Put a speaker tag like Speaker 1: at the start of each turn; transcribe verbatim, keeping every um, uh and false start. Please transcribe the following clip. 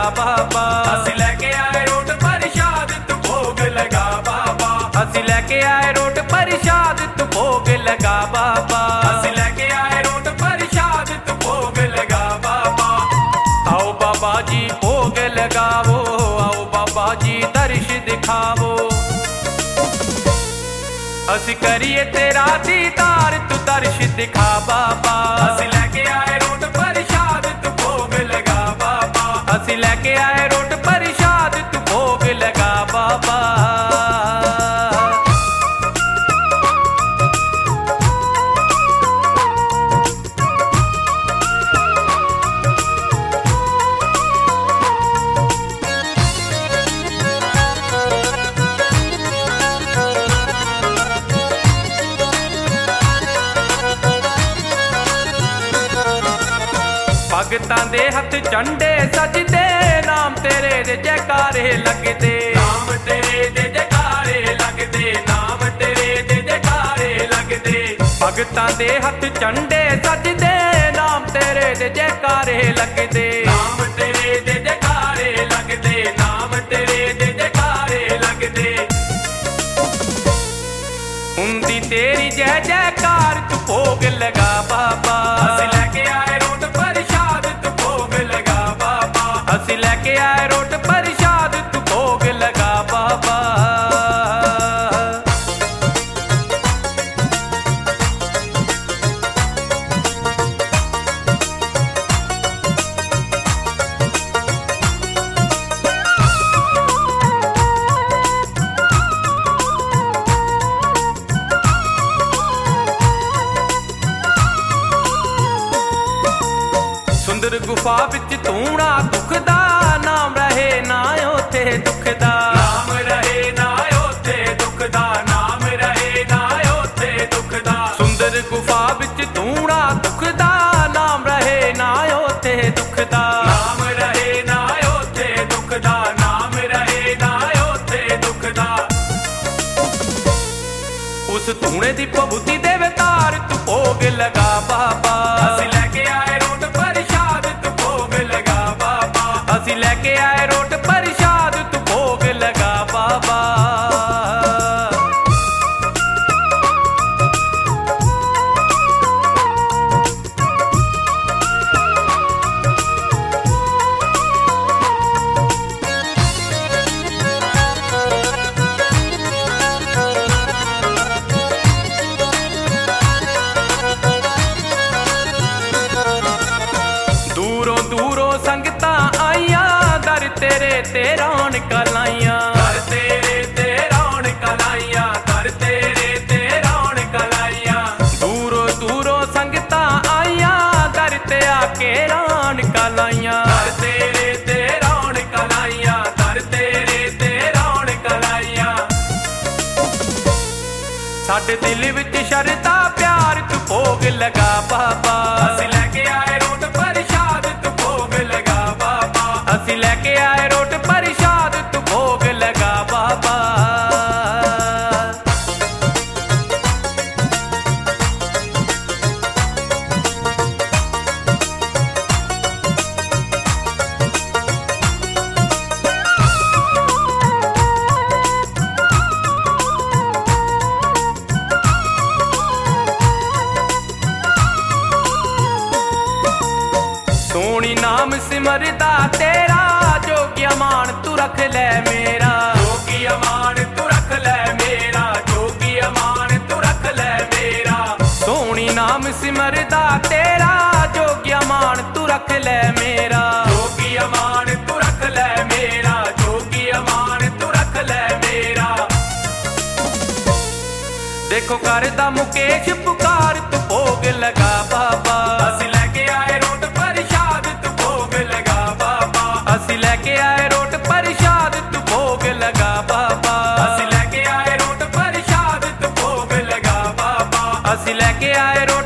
Speaker 1: बाबा।
Speaker 2: ਅਸੀਂ ਲੈ ਕੇ ਆਏ ਰੋਟ ਪ੍ਰਸ਼ਾਦ ਤੂੰ ਭੋਗ ਲਗਾ ਬਾਬਾ।
Speaker 1: ਅਸੀਂ ਲੈ ਕੇ ਆਏ ਰੋਟ ਪ੍ਰਸ਼ਾਦ ਤੂੰ ਭੋਗ ਲਗਾ ਬਾਬਾ।
Speaker 2: ਅਸੀਂ ਲੈ ਕੇ ਆਏ ਰੋਟ ਪ੍ਰਸ਼ਾਦ ਤੂੰ ਭੋਗ ਲਗਾ ਬਾਬਾ।
Speaker 1: आओ बाबा जी भोग लगावो, आओ बाबा जी दर्श दिखावो। ਅਸੀਂ करिए तेरा दीदार तू दर्श दिखा बाबा।
Speaker 2: ਅਸੀਂ ਲੈ ਕੇ ਆਏ ਰੋਟ ਪ੍ਰਸ਼ਾਦ ਤੂੰ ਭੋਗ ਲਗਾ ਬਾਬਾ।
Speaker 1: ਅਸੀਂ ਲੈ ਕੇ ਆਏ ਰੋਟ ਪ੍ਰਸ਼ਾਦ ਤੂੰ ਭੋਗ ਲਗਾ ਬਾਬਾ। भगतां दे हथ झंडे सजदे, नाम तेरे दे जयकारे लगदे।
Speaker 2: ਨਾਮ ਤੇਰੇ ਦੇ ਜੈਕਾਰੇ ਲੱਗਦੇ, ਨਾਮ ਤੇਰੇ ਦੇ ਜੈਕਾਰੇ ਲੱਗਦੇ।
Speaker 1: भगतां दे हथ झंडे सजदे, नाम तेरे दे जयकारे लगदे।
Speaker 2: ਨਾਮ ਤੇਰੇ ਦੇ ਜੈਕਾਰੇ ਲੱਗਦੇ, ਨਾਮ ਤੇਰੇ ਦੇ ਜੈਕਾਰੇ ਲੱਗਦੇ।
Speaker 1: हुंदी तेरी जय जयकार तू भोग लगा बाबा।
Speaker 2: ਅਸੀਂ ਲੈ ਕੇ ਆਏ ਰੋਟ ਪ੍ਰਸ਼ਾਦ ਤੂੰ ਭੋਗ ਲਗਾ ਬਾਬਾ।
Speaker 1: ਅਸੀਂ ਲੈ ਕੇ ਆਏ ਰੋਟ ਪ੍ਰਸ਼ਾਦ ਤੂੰ ਭੋਗ ਲਗਾ ਬਾਬਾ। सुंदर गुफा विच धूणा दुखदा, नाम रहे ना ओथे दुखदा।
Speaker 2: ਨਾਮ ਰਹੇ ਨਾ ਉੱਥੇ ਦੁਖਦਾ, ਨਾਮ ਰਹੇ ਨਾ ਉੱਥੇ ਦੁਖਦਾ।
Speaker 1: सुंदर गुफा विच धूणा दुखदा, नाम रहे ना ओथे दुखदा।
Speaker 2: ਨਾਮ ਰਹੇ ਨਾ ਉੱਥੇ ਦੁਖਦਾ, ਨਾਮ ਰਹੇ ਨਾ ਉੱਥੇ ਦੁਖਦਾ।
Speaker 1: उस धूणे दी भभूति दे वितार तू भोग लगा बाबा।
Speaker 2: ਅਸੀਂ ਲੈ ਕੇ ਆਏ ਰੋਟ ਪ੍ਰਸ਼ਾਦ ਤੂੰ ਭੋਗ ਲਗਾ ਬਾਬਾ।
Speaker 1: ਅਸੀਂ ਲੈ ਕੇ ਆਏ ਰੋਟ ਪ੍ਰਸ਼ਾਦ ਤੂੰ ਭੋਗ ਲਗਾ ਬਾਬਾ। दूरों दूरों संगतां आईयां, दर तेरे ते रौनकां लाईयां।
Speaker 2: ਕਰ ਤੇਰੇ ਤੇ ਰੌਣਕਾਂ ਲਾਈਆਂ, ਕਰ ਤੇਰੇ ਤੇ ਰੌਣਕਾਂ ਲਾਈਆਂ।
Speaker 1: दूरों दूरों संगतां आईयां, दर ते आके रौनकां लाईयां।
Speaker 2: ਕਰ ਤੇਰੇ ਤੇ ਰੌਣਕਾਂ ਲਾਈਆਂ, ਕਰ ਤੇਰੇ ਤੇ ਰੌਣਕਾਂ ਲਾਈਆਂ।
Speaker 1: साडे दिल विच शरदा प्यार तू भोग लगा बाबा।
Speaker 2: ਅਸੀਂ ਲੈ ਕੇ ਆਏ ਰੋਟ ਪ੍ਰਸ਼ਾਦ ਤੂੰ ਭੋਗ ਲਗਾ ਬਾਬਾ।
Speaker 1: ਅਸੀਂ ਲੈ ਕੇ ਆਏ ਰੋਟ ਪ੍ਰਸ਼ਾਦ ਤੂੰ ਭੋਗ ਲਗਾ ਬਾਬਾ। सोनी नाम सिमरदा तेरा, जोगिया मान तू रख ले मेरा।
Speaker 2: ਜੋਗੀ ਅਮਾਨ ਤੂੰ ਰੱਖ ਲੈ ਮੇਰਾ, ਜੋਗੀ ਅਮਾਨ ਤੂੰ ਰੱਖ ਲੈ ਮੇਰਾ।
Speaker 1: सोनी नाम सिमरदा तेरा, जोगिया मान तू रख ले मेरा।
Speaker 2: ਜੋਗੀ ਅਮਾਨ ਤੂੰ ਰੱਖ ਲੈ ਮੇਰਾ, ਜੋਗੀ ਅਮਾਨ ਤੂੰ ਰੱਖ ਲੈ ਮੇਰਾ।
Speaker 1: देखो करदा मुकेश पुकार तू भोग लगा बाबा।
Speaker 2: ਅਸੀਂ ਲੈ ਕੇ ਆਏ ਰੋਟ ਪ੍ਰਸ਼ਾਦ ਤੂੰ ਭੋਗ ਲਗਾ ਬਾਬਾ।
Speaker 1: ਅਸੀਂ ਲੈ ਕੇ ਆਏ ਰੋਟ ਪ੍ਰਸ਼ਾਦ ਤੂੰ ਭੋਗ ਲਗਾ ਬਾਬਾ।
Speaker 2: ਅਸੀਂ ਲੈ ਕੇ ਆਏ ਰੋਟ ਪ੍ਰਸ਼ਾਦ ਤੂੰ ਭੋਗ ਲਗਾ ਬਾਬਾ।
Speaker 1: ਅਸੀਂ ਲੈ ਕੇ ਆਏ ਰੋਟ